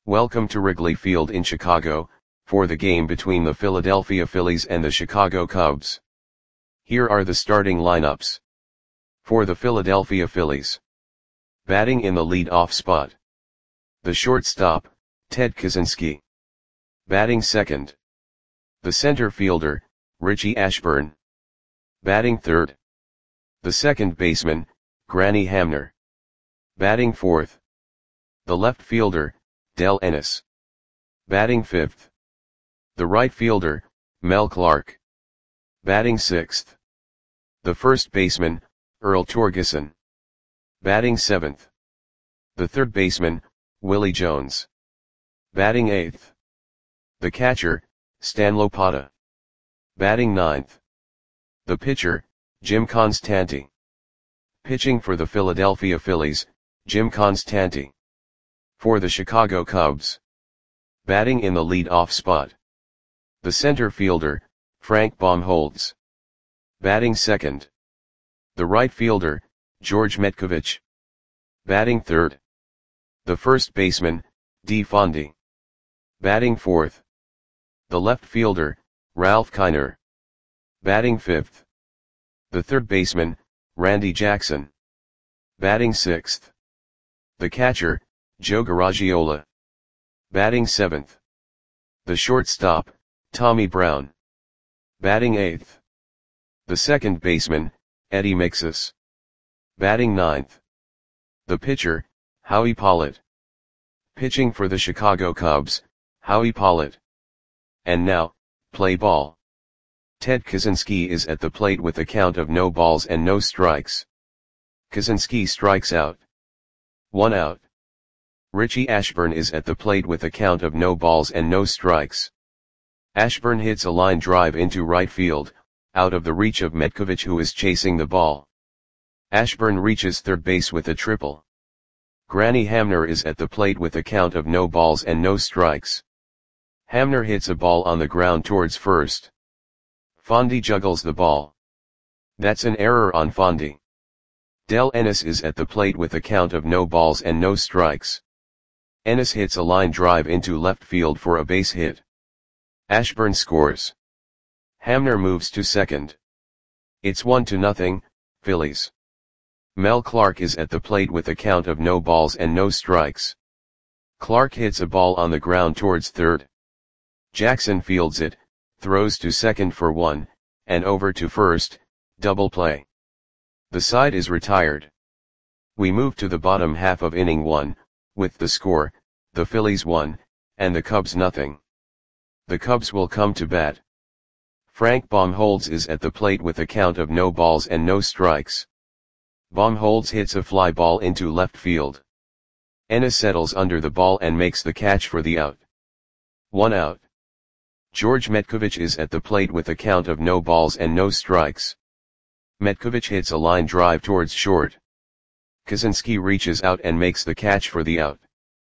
Welcome to Wrigley Field in Chicago, for the game between the Philadelphia Phillies and the Chicago Cubs. Here are the starting lineups. For the Philadelphia Phillies. Batting in the lead-off spot. The shortstop, Ted Kaczynski. Batting second. The center fielder, Richie Ashburn. Batting third. The second baseman, Granny Hamner. Batting fourth. The left fielder, Del Ennis. Batting fifth. The right fielder, Mel Clark. Batting sixth. The first baseman, Earl Torgeson. Batting seventh. The third baseman, Willie Jones. Batting eighth. The catcher, Stan Lopata. Batting ninth. The pitcher, Jim Konstanty. Pitching for the Philadelphia Phillies, Jim Konstanty. For the Chicago Cubs. Batting in the lead-off spot. The center fielder, Frank Baumholtz. Batting second. The right fielder, George Metcovich. Batting third. The first baseman, Dee Fondy. Batting fourth. The left fielder, Ralph Kiner. Batting fifth. The third baseman, Randy Jackson. Batting sixth. The catcher, Joe Garagiola. Batting seventh. The shortstop, Tommy Brown. Batting eighth. The second baseman, Eddie Mixus. Batting ninth. The pitcher, Howie Pollitt. Pitching for the Chicago Cubs, Howie Pollitt. And now, play ball. Ted Kaczynski is at the plate with a count of no balls and no strikes. Kaczynski strikes out. 1 out. Richie Ashburn is at the plate with a count of no balls and no strikes. Ashburn hits a line drive into right field, out of the reach of Metcovich, who is chasing the ball. Ashburn reaches third base with a triple. Granny Hamner is at the plate with a count of no balls and no strikes. Hamner hits a ball on the ground towards first. Fondy juggles the ball. That's an error on Fondy. Del Ennis is at the plate with a count of no balls and no strikes. Ennis hits a line drive into left field for a base hit. Ashburn scores. Hamner moves to second. It's 1-0, Phillies. Mel Clark is at the plate with a count of no balls and no strikes. Clark hits a ball on the ground towards third. Jackson fields it, throws to second for 1, and over to first, double play. The side is retired. We move to the bottom half of inning 1, with the score, the Phillies 1, and the Cubs 0. The Cubs will come to bat. Frank Baumholtz is at the plate with a count of no balls and no strikes. Baumholtz hits a fly ball into left field. Ennis settles under the ball and makes the catch for the out. 1 out. George Metcovich is at the plate with a count of no balls and no strikes. Metcovich hits a line drive towards short. Kaczynski reaches out and makes the catch for the out.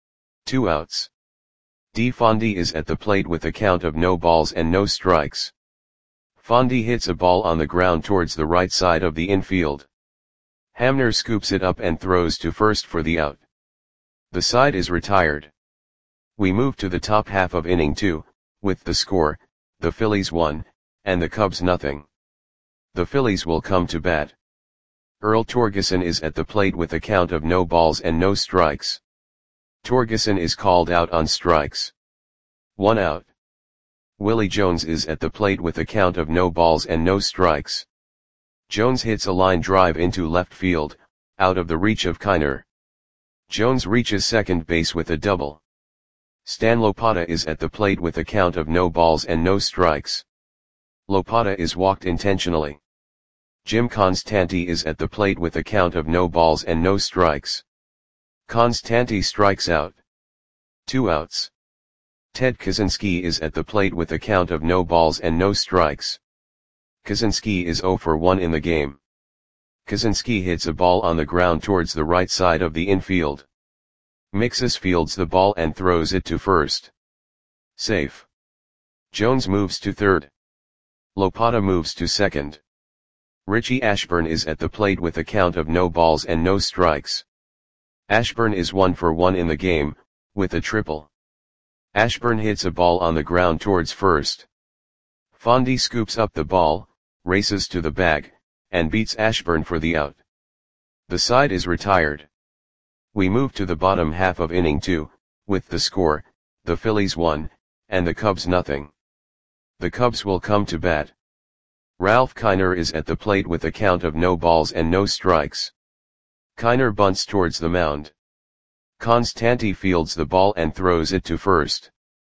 2 outs. Dee Fondy is at the plate with a count of no balls and no strikes. Fondy hits a ball on the ground towards the right side of the infield. Hamner scoops it up and throws to first for the out. The side is retired. We move to the top half of inning 2, with the score, the Phillies 1, and the Cubs 0. The Phillies will come to bat. Earl Torgeson is at the plate with a count of no balls and no strikes. Torgeson is called out on strikes. 1 out. Willie Jones is at the plate with a count of no balls and no strikes. Jones hits a line drive into left field, out of the reach of Kiner. Jones reaches second base with a double. Stan Lopata is at the plate with a count of no balls and no strikes. Lopata is walked intentionally. Jim Konstanty is at the plate with a count of no balls and no strikes. Konstanty strikes out. 2 outs. Ted Kaczynski is at the plate with a count of no balls and no strikes. Kaczynski is 0 for 1 in the game. Kaczynski hits a ball on the ground towards the right side of the infield. Mixus fields the ball and throws it to first. Safe. Jones moves to third. Lopata moves to second. Richie Ashburn is at the plate with a count of no balls and no strikes. Ashburn is 1 for 1 in the game, with a triple. Ashburn hits a ball on the ground towards first. Fondy scoops up the ball, races to the bag, and beats Ashburn for the out. The side is retired. We move to the bottom half of inning 2, with the score, the Phillies 1, and the Cubs nothing. The Cubs will come to bat. Ralph Kiner is at the plate with a count of no balls and no strikes. Kiner bunts towards the mound. Constanti fields the ball and throws it to first.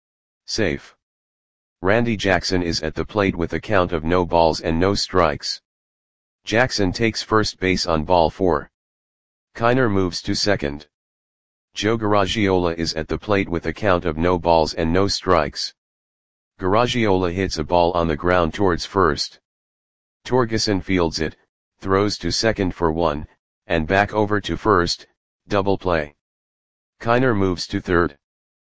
Safe. Randy Jackson is at the plate with a count of no balls and no strikes. Jackson takes first base on ball 4. Kiner moves to second. Joe Garagiola is at the plate with a count of no balls and no strikes. Garagiola hits a ball on the ground towards first. Torgeson fields it, throws to second for 1, and back over to first, double play. Kiner moves to third.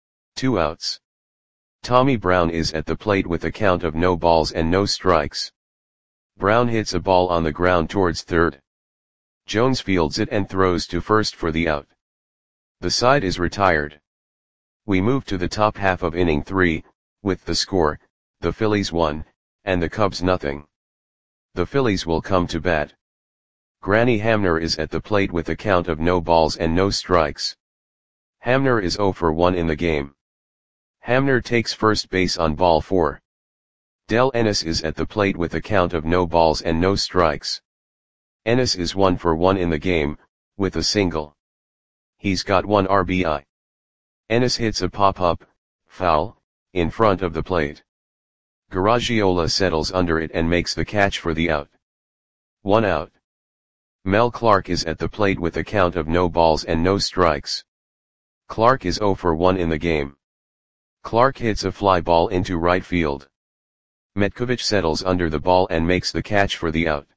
2 outs. Tommy Brown is at the plate with a count of no balls and no strikes. Brown hits a ball on the ground towards third. Jones fields it and throws to first for the out. The side is retired. We move to the top half of inning 3, with the score, the Phillies 1, and the Cubs nothing. The Phillies will come to bat. Granny Hamner is at the plate with a count of no balls and no strikes. Hamner is 0 for 1 in the game. Hamner takes first base on ball 4. Del Ennis is at the plate with a count of no balls and no strikes. Ennis is 1 for 1 in the game, with a single. He's got 1 RBI. Ennis hits a pop-up, foul, in front of the plate. Garagiola settles under it and makes the catch for the out. 1 out. Mel Clark is at the plate with a count of no balls and no strikes. Clark is 0 for 1 in the game. Clark hits a fly ball into right field. Metkovich settles under the ball and makes the catch for the out.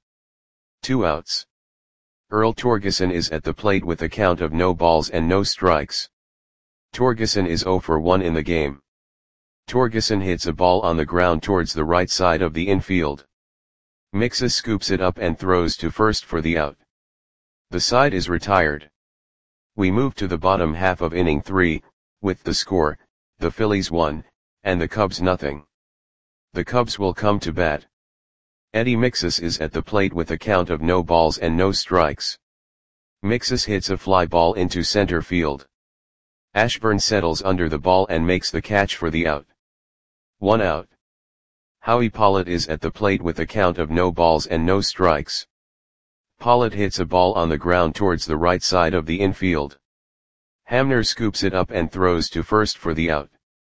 2 outs. Earl Torgeson is at the plate with a count of no balls and no strikes. Torgeson is 0 for 1 in the game. Torgeson hits a ball on the ground towards the right side of the infield. Mixes scoops it up and throws to first for the out. The side is retired. We move to the bottom half of inning 3, with the score, the Phillies 1, and the Cubs nothing. The Cubs will come to bat. Eddie Mixes is at the plate with a count of no balls and no strikes. Mixes hits a fly ball into center field. Ashburn settles under the ball and makes the catch for the out. 1 out. Howie Pollitt is at the plate with a count of no balls and no strikes. Pollitt hits a ball on the ground towards the right side of the infield. Hamner scoops it up and throws to first for the out.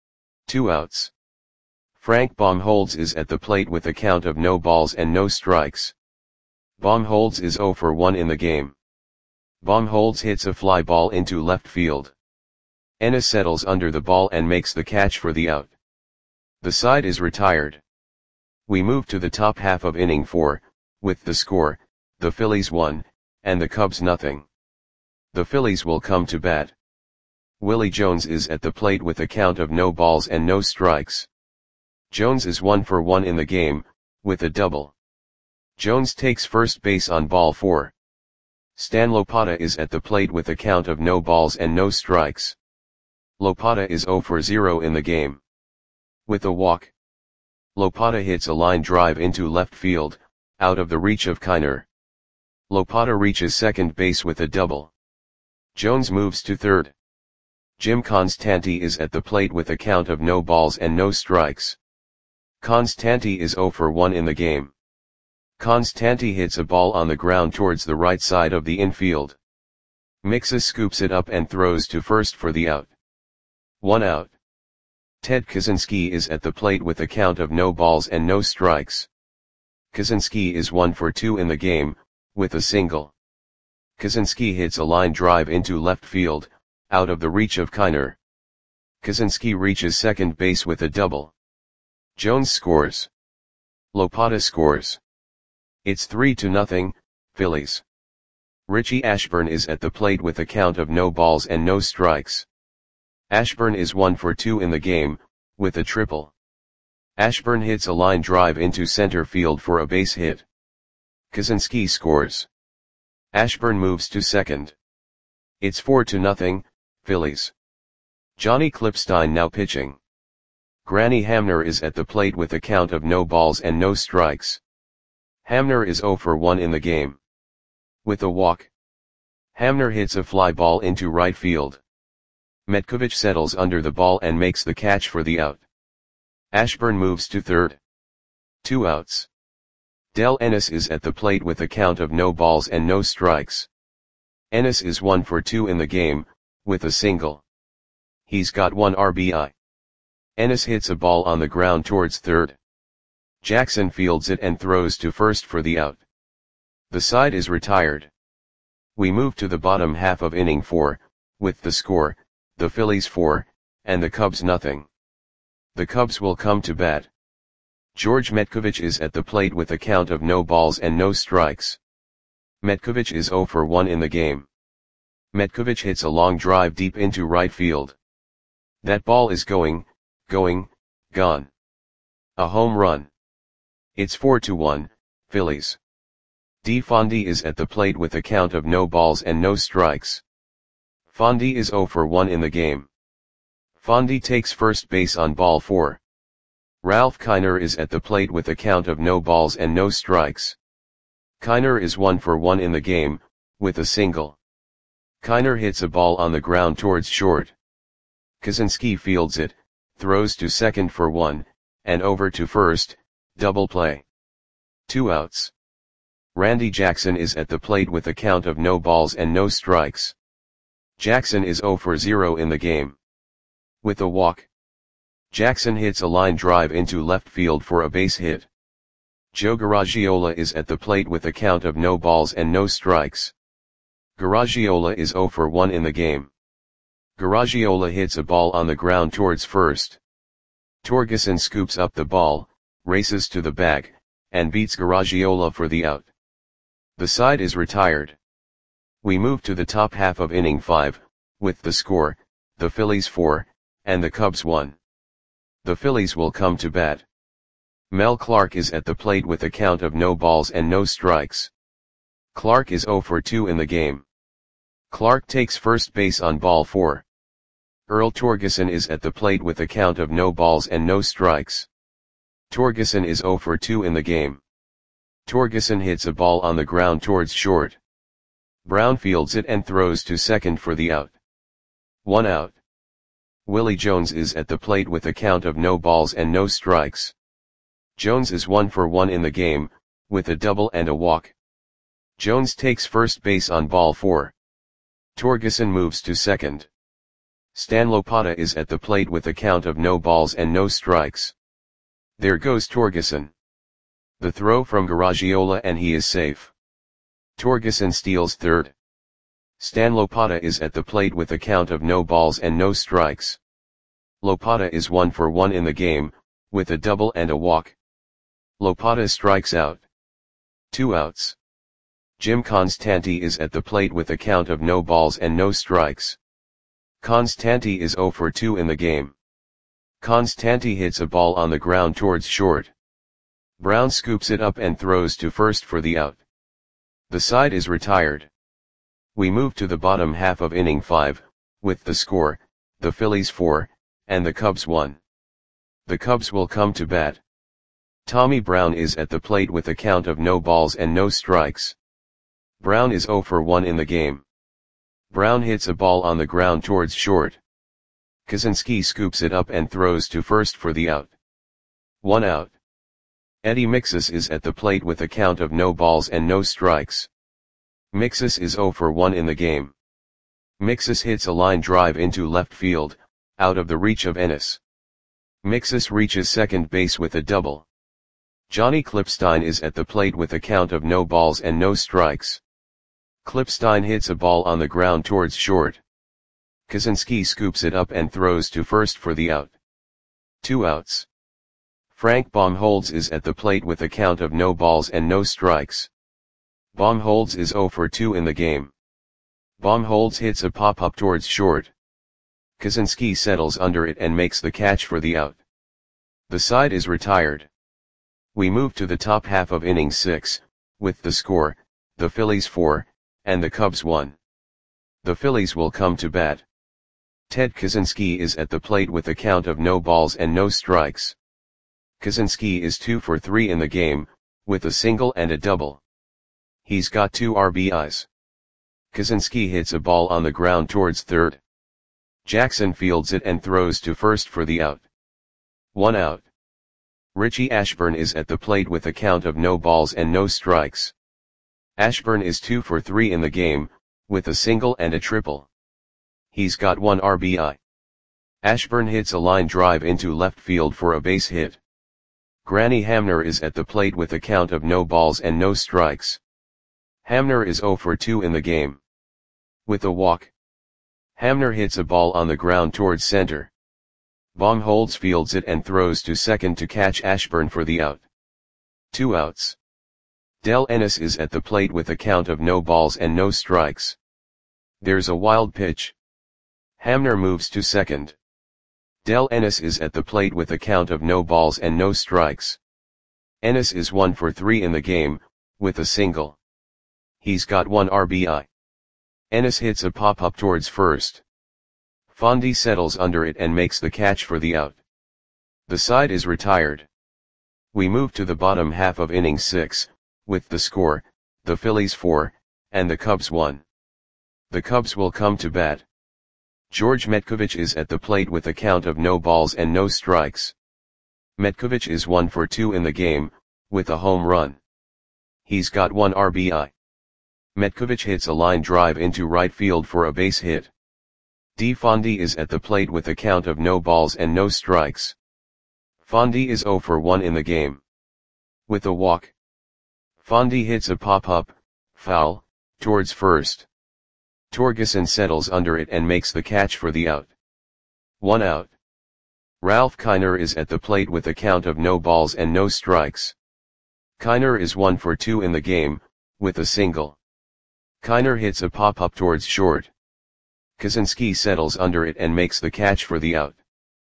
2 outs. Frank Baumholtz is at the plate with a count of no balls and no strikes. Baumholtz is 0 for 1 in the game. Baumholtz hits a fly ball into left field. Ennis settles under the ball and makes the catch for the out. The side is retired. We move to the top half of inning 4, with the score, the Phillies 1, and the Cubs nothing. The Phillies will come to bat. Willie Jones is at the plate with a count of no balls and no strikes. Jones is 1 for 1 in the game, with a double. Jones takes first base on ball 4. Stan Lopata is at the plate with a count of no balls and no strikes. Lopata is 0 for 0 in the game. With a walk. Lopata hits a line drive into left field, out of the reach of Kiner. Lopata reaches second base with a double. Jones moves to third. Jim Constanti is at the plate with a count of no balls and no strikes. Constanti is 0 for 1 in the game. Constanti hits a ball on the ground towards the right side of the infield. Mixes scoops it up and throws to first for the out. 1 out. Ted Kaczynski is at the plate with a count of no balls and no strikes. Kaczynski is 1 for 2 in the game, with a single. Kaczynski hits a line drive into left field, out of the reach of Kiner. Kaczynski reaches second base with a double. Jones scores. Lopata scores. It's 3-0, Phillies. Richie Ashburn is at the plate with a count of no balls and no strikes. Ashburn is 1 for 2 in the game, with a triple. Ashburn hits a line drive into center field for a base hit. Kaczynski scores. Ashburn moves to second. It's 4-0, Phillies. Johnny Klipstein now pitching. Granny Hamner is at the plate with a count of no balls and no strikes. Hamner is 0 for 1 in the game. With a walk, Hamner hits a fly ball into right field. Metkovic settles under the ball and makes the catch for the out. Ashburn moves to third. 2 outs. Del Ennis is at the plate with a count of no balls and no strikes. Ennis is 1 for 2 in the game, with a single. He's got 1 RBI. Ennis hits a ball on the ground towards third. Jackson fields it and throws to first for the out. The side is retired. We move to the bottom half of inning 4, with the score, the Phillies 4, and the Cubs nothing. The Cubs will come to bat. George Metkovic is at the plate with a count of no balls and no strikes. Metkovic is 0 for 1 in the game. Metkovic hits a long drive deep into right field. That ball is gone. A home run. It's 4-1, Phillies. D. Fondy is at the plate with a count of no balls and no strikes. Fondy is 0 for 1 in the game. Fondy takes first base on ball 4. Ralph Kiner is at the plate with a count of no balls and no strikes. Kiner is 1 for 1 in the game, with a single. Kiner hits a ball on the ground towards short. Kaczynski fields it, throws to second for 1, and over to first, double play. 2 outs. Randy Jackson is at the plate with a count of no balls and no strikes. Jackson is 0 for 0 in the game. With a walk, Jackson hits a line drive into left field for a base hit. Joe Garagiola is at the plate with a count of no balls and no strikes. Garagiola is 0 for 1 in the game. Garagiola hits a ball on the ground towards first. Torgeson scoops up the ball, races to the bag, and beats Garagiola for the out. The side is retired. We move to the top half of inning 5, with the score, the Phillies 4, and the Cubs 1. The Phillies will come to bat. Mel Clark is at the plate with a count of no balls and no strikes. Clark is 0 for 2 in the game. Clark takes first base on ball 4. Earl Torgeson is at the plate with a count of no balls and no strikes. Torgeson is 0 for 2 in the game. Torgeson hits a ball on the ground towards short. Brown fields it and throws to second for the out. 1 out. Willie Jones is at the plate with a count of no balls and no strikes. Jones is 1 for 1 in the game, with a double and a walk. Jones takes first base on ball 4. Torgeson moves to second. Stan Lopata is at the plate with a count of no balls and no strikes. There goes Torgeson. The throw from Garagiola and he is safe. Torgeson steals third. Stan Lopata is at the plate with a count of no balls and no strikes. Lopata is 1 for 1 in the game, with a double and a walk. Lopata strikes out. 2 outs. Jim Constanti is at the plate with a count of no balls and no strikes. Constanti is 0 for 2 in the game. Constanti hits a ball on the ground towards short. Brown scoops it up and throws to first for the out. The side is retired. We move to the bottom half of inning 5, with the score, the Phillies 4, and the Cubs 1. The Cubs will come to bat. Tommy Brown is at the plate with a count of no balls and no strikes. Brown is 0 for 1 in the game. Brown hits a ball on the ground towards short. Kaczynski scoops it up and throws to first for the out. 1 out. Eddie Mixus is at the plate with a count of no balls and no strikes. Mixus is 0 for 1 in the game. Mixus hits a line drive into left field, out of the reach of Ennis. Mixus reaches second base with a double. Johnny Klipstein is at the plate with a count of no balls and no strikes. Klipstein hits a ball on the ground towards short. Kaczynski scoops it up and throws to first for the out. 2 outs. Frank Baumholtz is at the plate with a count of no balls and no strikes. Baumholtz is 0 for 2 in the game. Baumholtz hits a pop-up towards short. Kaczynski settles under it and makes the catch for the out. The side is retired. We move to the top half of inning 6, with the score, the Phillies 4, and the Cubs 1. The Phillies will come to bat. Ted Kaczynski is at the plate with a count of no balls and no strikes. Kaczynski is 2 for 3 in the game, with a single and a double. He's got 2 RBIs. Kaczynski hits a ball on the ground towards third. Jackson fields it and throws to first for the out. 1 out. Richie Ashburn is at the plate with a count of no balls and no strikes. Ashburn is 2 for 3 in the game, with a single and a triple. He's got 1 RBI. Ashburn hits a line drive into left field for a base hit. Granny Hamner is at the plate with a count of no balls and no strikes. Hamner is 0 for 2 in the game. With a walk. Hamner hits a ball on the ground towards center. Baumholtz fields it and throws to second to catch Ashburn for the out. 2 outs. Del Ennis is at the plate with a count of no balls and no strikes. There's a wild pitch. Hamner moves to second. Del Ennis is at the plate with a count of no balls and no strikes. Ennis is 1 for 3 in the game, with a single. He's got 1 RBI. Ennis hits a pop-up towards first. Fondy settles under it and makes the catch for the out. The side is retired. We move to the bottom half of inning 6, with the score, the Phillies 4, and the Cubs 1. The Cubs will come to bat. George Metcovich is at the plate with a count of no balls and no strikes. Metcovich is 1 for 2 in the game, with a home run. He's got 1 RBI. Metcovich hits a line drive into right field for a base hit. D. Fondy is at the plate with a count of no balls and no strikes. Fondy is 0 for 1 in the game. With a walk. Fondy hits a pop-up, foul, towards first. Torgeson settles under it and makes the catch for the out. 1 out. Ralph Kiner is at the plate with a count of no balls and no strikes. Kiner is 1 for 2 in the game, with a single. Kiner hits a pop-up towards short. Kaczynski settles under it and makes the catch for the out.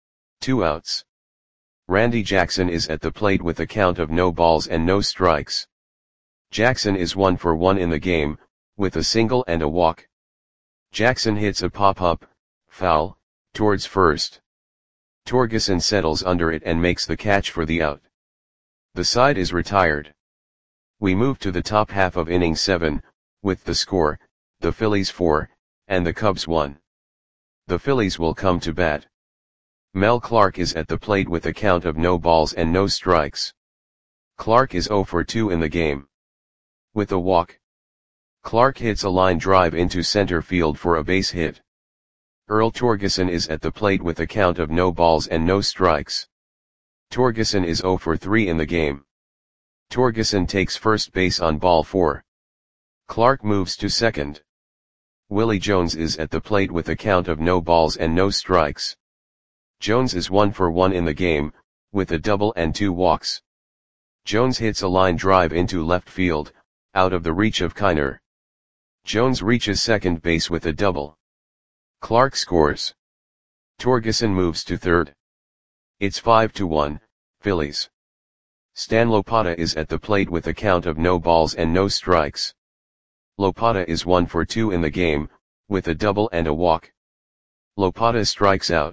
2 outs. Randy Jackson is at the plate with a count of no balls and no strikes. Jackson is 1 for 1 in the game, with a single and a walk. Jackson hits a pop-up, foul, towards first. Torgeson settles under it and makes the catch for the out. The side is retired. We move to the top half of inning 7, with the score, the Phillies 4, and the Cubs 1. The Phillies will come to bat. Mel Clark is at the plate with a count of no balls and no strikes. Clark is 0 for 2 in the game. With a walk. Clark hits a line drive into center field for a base hit. Earl Torgeson is at the plate with a count of no balls and no strikes. Torgeson is 0 for 3 in the game. Torgeson takes first base on ball 4. Clark moves to second. Willie Jones is at the plate with a count of no balls and no strikes. Jones is 1 for 1 in the game, with a double and 2 walks. Jones hits a line drive into left field, out of the reach of Kiner. Jones reaches second base with a double. Clark scores. Torgeson moves to third. It's 5-1, Phillies. Stan Lopata is at the plate with a count of no balls and no strikes. Lopata is 1 for 2 in the game, with a double and a walk. Lopata strikes out.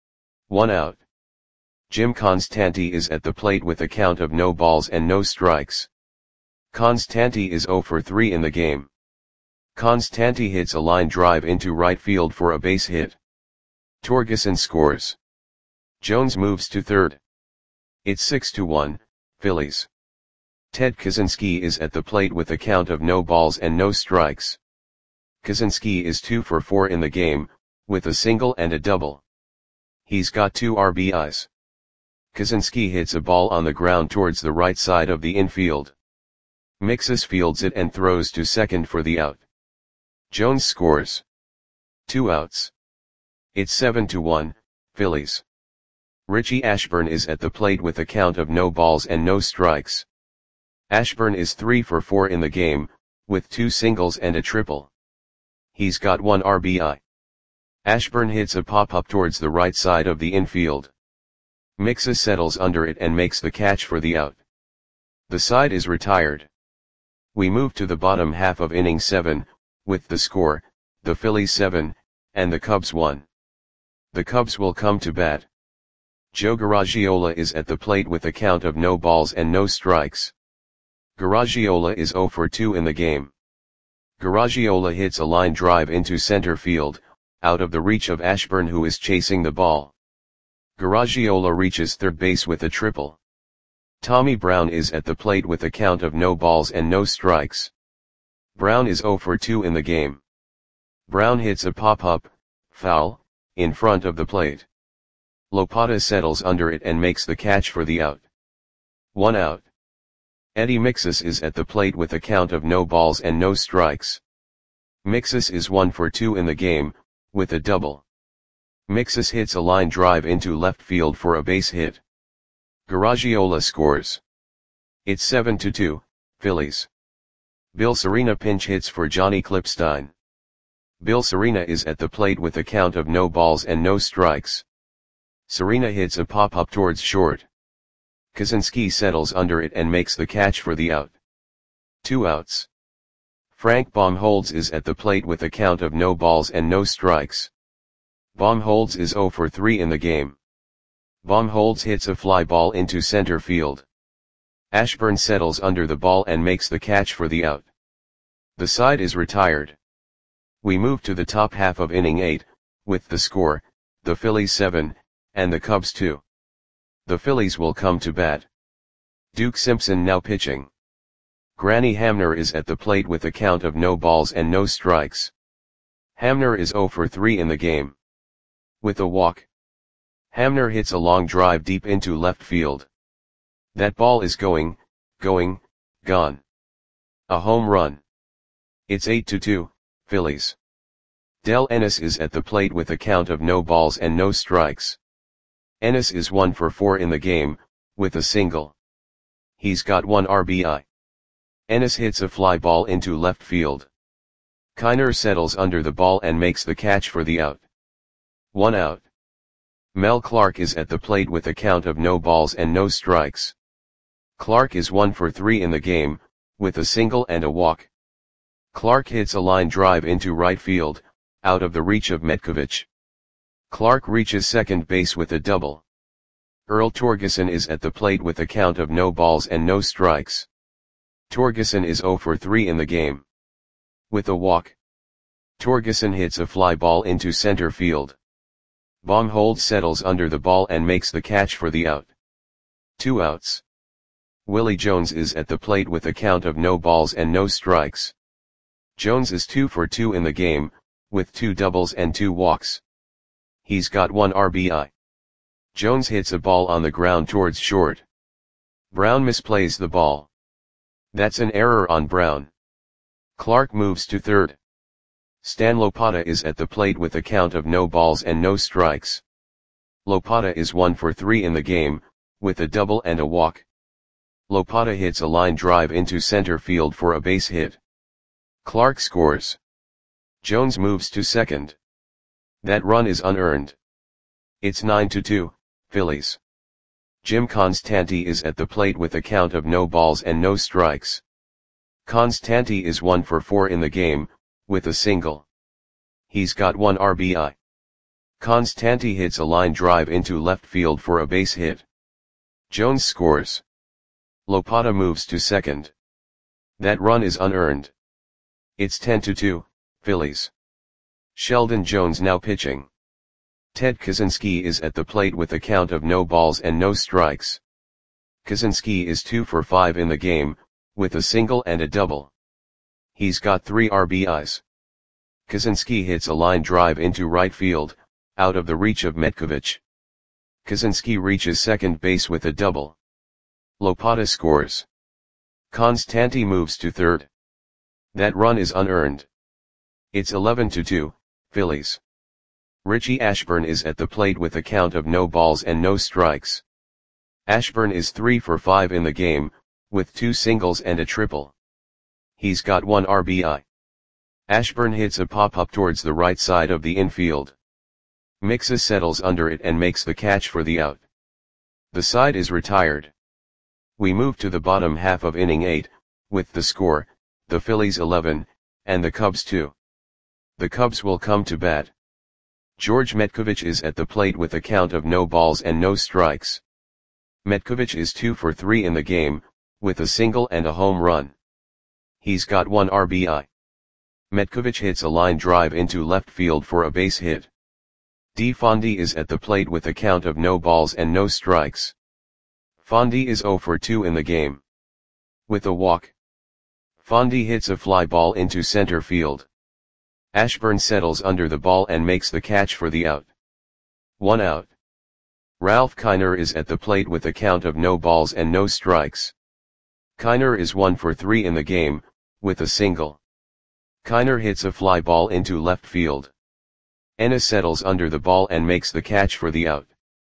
1 out. Jim Constanti is at the plate with a count of no balls and no strikes. Constanti is 0 for 3 in the game. Constanti hits a line drive into right field for a base hit. Torgeson scores. Jones moves to third. It's 6-1, Phillies. Ted Kaczynski is at the plate with a count of no balls and no strikes. Kaczynski is 2 for 4 in the game, with a single and a double. He's got 2 RBIs. Kaczynski hits a ball on the ground towards the right side of the infield. Mixes fields it and throws to second for the out. Jones scores. 2 outs. It's 7-1, Phillies. Richie Ashburn is at the plate with a count of no balls and no strikes. Ashburn is 3 for 4 in the game, with 2 singles and a triple. He's got 1 RBI. Ashburn hits a pop-up towards the right side of the infield. Mixes settles under it and makes the catch for the out. The side is retired. We move to the bottom half of inning 7, with the score, the Phillies 7, and the Cubs 1. The Cubs will come to bat. Joe Garagiola is at the plate with a count of no balls and no strikes. Garagiola is 0 for 2 in the game. Garagiola hits a line drive into center field, out of the reach of Ashburn, who is chasing the ball. Garagiola reaches third base with a triple. Tommy Brown is at the plate with a count of no balls and no strikes. Brown is 0 for 2 in the game. Brown hits a pop-up, foul, in front of the plate. Lopata settles under it and makes the catch for the out. 1 out. Eddie Mixas is at the plate with a count of no balls and no strikes. Mixas is 1 for 2 in the game, with a double. Mixas hits a line drive into left field for a base hit. Garagiola scores. It's 7-2, Phillies. Bill Serena pinch hits for Johnny Klipstein. Bill Serena is at the plate with a count of no balls and no strikes. Serena hits a pop-up towards short. Kaczynski settles under it and makes the catch for the out. 2 outs. Frank Baumholtz is at the plate with a count of no balls and no strikes. Baumholtz is 0 for 3 in the game. Baumholtz hits a fly ball into center field. Ashburn settles under the ball and makes the catch for the out. The side is retired. We move to the top half of inning 8, with the score, the Phillies 7, and the Cubs 2. The Phillies will come to bat. Duke Simpson now pitching. Granny Hamner is at the plate with a count of no balls and no strikes. Hamner is 0 for 3 in the game. With a walk. Hamner hits a long drive deep into left field. That ball is going, gone. A home run. It's 8-2, Phillies. Del Ennis is at the plate with a count of no balls and no strikes. Ennis is 1 for 4 in the game, with a single. He's got 1 RBI. Ennis hits a fly ball into left field. Kiner settles under the ball and makes the catch for the out. 1 out. Mel Clark is at the plate with a count of no balls and no strikes. Clark is 1 for 3 in the game, with a single and a walk. Clark hits a line drive into right field, out of the reach of Metkovich. Clark reaches second base with a double. Earl Torgeson is at the plate with a count of no balls and no strikes. Torgeson is 0 for 3 in the game. With a walk. Torgeson hits a fly ball into center field. Baumholtz settles under the ball and makes the catch for the out. 2 outs. Willie Jones is at the plate with a count of no balls and no strikes. Jones is 2 for 2 in the game, with 2 doubles and 2 walks. He's got 1 RBI. Jones hits a ball on the ground towards short. Brown misplays the ball. That's an error on Brown. Clark moves to third. Stan Lopata is at the plate with a count of no balls and no strikes. Lopata is 1 for 3 in the game, with a double and a walk. Lopata hits a line drive into center field for a base hit. Clark scores. Jones moves to second. That run is unearned. It's 9-2, Phillies. Jim Constanti is at the plate with a count of no balls and no strikes. Constanti is 1 for 4 in the game, with a single. He's got 1 RBI. Constanti hits a line drive into left field for a base hit. Jones scores. Lopata moves to second. That run is unearned. It's 10-2, Phillies. Sheldon Jones now pitching. Ted Kaczynski is at the plate with a count of no balls and no strikes. Kaczynski is 2 for 5 in the game, with a single and a double. He's got 3 RBIs. Kaczynski hits a line drive into right field, out of the reach of Metkovich. Kaczynski reaches second base with a double. Lopata scores. Constanti moves to third. That run is unearned. It's 11-2, Phillies. Richie Ashburn is at the plate with a count of no balls and no strikes. Ashburn is 3 for 5 in the game, with 2 singles and a triple. He's got 1 RBI. Ashburn hits a pop-up towards the right side of the infield. Mixas settles under it and makes the catch for the out. The side is retired. We move to the bottom half of inning 8, with the score, the Phillies 11, and the Cubs 2. The Cubs will come to bat. George Metkovich is at the plate with a count of no balls and no strikes. Metkovich is 2 for 3 in the game, with a single and a home run. He's got 1 RBI. Metkovich hits a line drive into left field for a base hit. D. Fondy is at the plate with a count of no balls and no strikes. Fondy is 0 for 2 in the game. With a walk. Fondy hits a fly ball into center field. Ashburn settles under the ball and makes the catch for the out. 1 out. Ralph Kiner is at the plate with a count of no balls and no strikes. Kiner is 1 for 3 in the game, with a single. Kiner hits a fly ball into left field. Ennis settles under the ball and makes the catch for the out.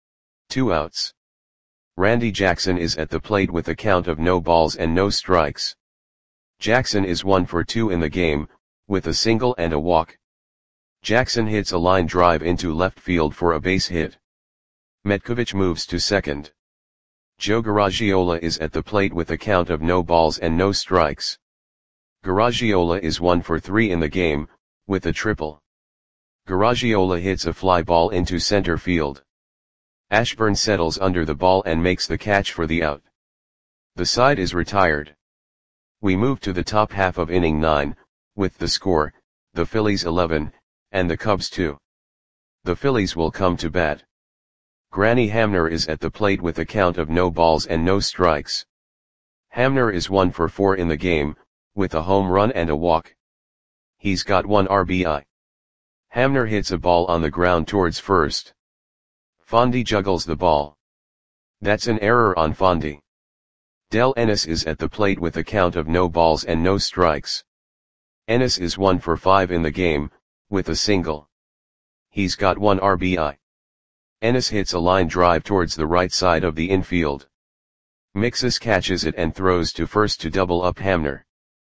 2 outs. Randy Jackson is at the plate with a count of no balls and no strikes. Jackson is 1 for 2 in the game, with a single and a walk. Jackson hits a line drive into left field for a base hit. Metkovich moves to second. Joe Garagiola is at the plate with a count of no balls and no strikes. Garagiola is 1 for 3 in the game, with a triple. Garagiola hits a fly ball into center field. Ashburn settles under the ball and makes the catch for the out. The side is retired. We move to the top half of inning 9, with the score, the Phillies 11, and the Cubs 2. The Phillies will come to bat. Granny Hamner is at the plate with a count of no balls and no strikes. Hamner is 1 for 4 in the game, with a home run and a walk. He's got 1 RBI. Hamner hits a ball on the ground towards first. Fondy juggles the ball. That's an error on Fondy. Del Ennis is at the plate with a count of no balls and no strikes. Ennis is 1 for 5 in the game, with a single. He's got 1 RBI. Ennis hits a line drive towards the right side of the infield. Mixus catches it and throws to first to double up Hamner.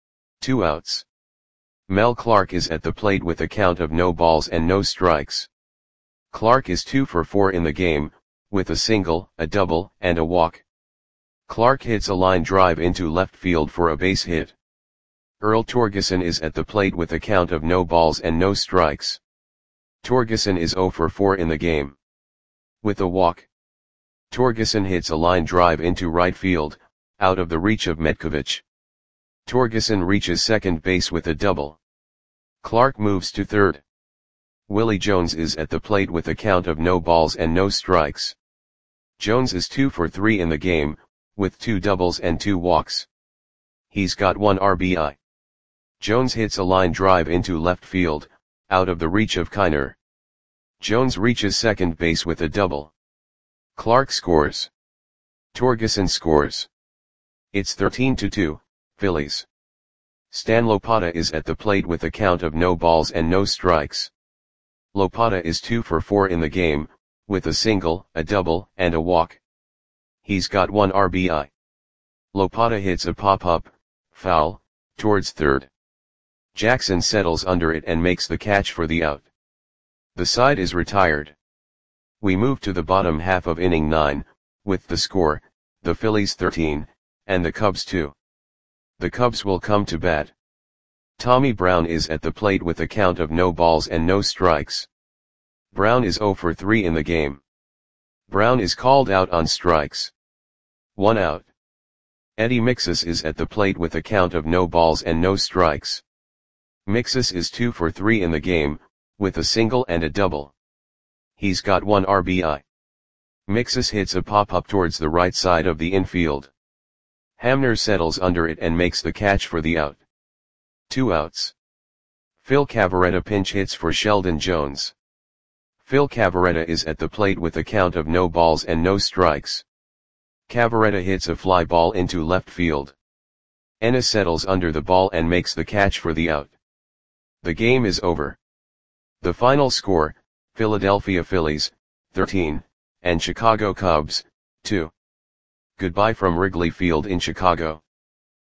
2 outs. Mel Clark is at the plate with a count of no balls and no strikes. Clark is 2 for 4 in the game, with a single, a double, and a walk. Clark hits a line drive into left field for a base hit. Earl Torgeson is at the plate with a count of no balls and no strikes. Torgeson is 0 for 4 in the game. With a walk. Torgeson hits a line drive into right field, out of the reach of Metkovich. Torgeson reaches second base with a double. Clark moves to third. Willie Jones is at the plate with a count of no balls and no strikes. Jones is 2 for 3 in the game, with 2 doubles and 2 walks. He's got 1 RBI. Jones hits a line drive into left field, out of the reach of Kiner. Jones reaches second base with a double. Clark scores. Torgeson scores. It's 13-2, Phillies. Stan Lopata is at the plate with a count of no balls and no strikes. Lopata is 2 for 4 in the game, with a single, a double, and a walk. He's got 1 RBI. Lopata hits a pop-up, foul, towards third. Jackson settles under it and makes the catch for the out. The side is retired. We move to the bottom half of inning 9, with the score, the Phillies 13, and the Cubs 2. The Cubs will come to bat. Tommy Brown is at the plate with a count of no balls and no strikes. Brown is 0 for 3 in the game. Brown is called out on strikes. 1 out. Eddie Mixus is at the plate with a count of no balls and no strikes. Mixus is 2 for 3 in the game, with a single and a double. He's got 1 RBI. Mixus hits a pop-up towards the right side of the infield. Hamner settles under it and makes the catch for the out. 2 outs. Phil Cavarretta pinch hits for Sheldon Jones. Phil Cavarretta is at the plate with a count of no balls and no strikes. Cavarretta hits a fly ball into left field. Ennis settles under the ball and makes the catch for the out. The game is over. The final score, Philadelphia Phillies, 13, and Chicago Cubs, 2. Goodbye from Wrigley Field in Chicago.